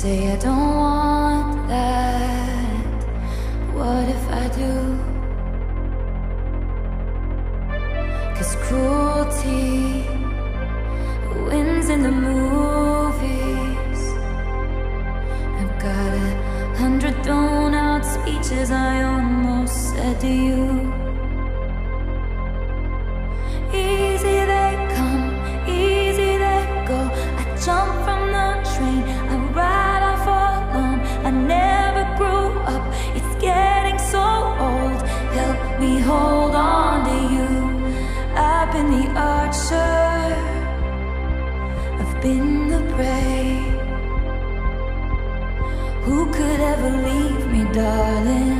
say I don't want that. What if I do? 'Cause cruelty wins in the movies. I've got 100 thrown out speeches I almost said to you. Easy they come, easy they go. I jump from the train, I ride off alone. I never grew up, it's getting so old. Help me hold on to you. I've been the archer, I've been the prey. Who could ever leave me, darling?